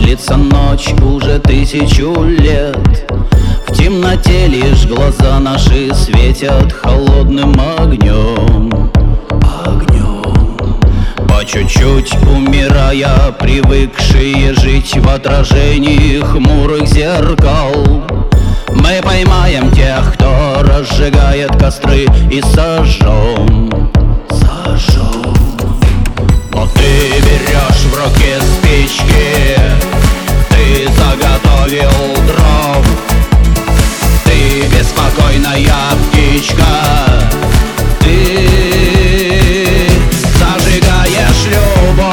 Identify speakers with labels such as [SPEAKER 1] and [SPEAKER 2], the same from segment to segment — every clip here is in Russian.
[SPEAKER 1] длится ночь уже 1000 лет. В темноте лишь глаза наши светят холодным огнем. По чуть-чуть умирая, привыкшие жить в отражении хмурых зеркал, мы поймаем тех, кто разжигает костры, и сожжем. Но ты берешь в руки спички, ты заготовил дров, ты беспокойная птичка, ты зажигаешь любовь.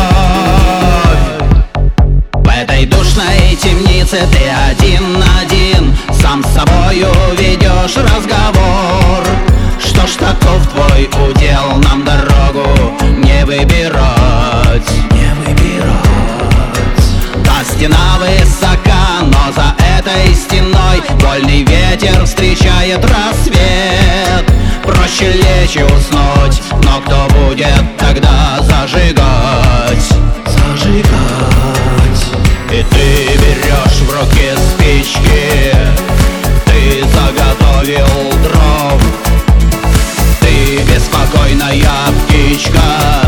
[SPEAKER 1] В этой душной темнице ты один-один, сам с собою ведешь разговор. Что ж, таков твой удел, нам дорогу не выбирать. Да, стена высока, но за этой стеной вольный ветер встречает рассвет. Проще лечь и уснуть, но кто будет тогда зажигать? И ты берешь в руки спички, ты заготовил дров, ты беспокойная птичка,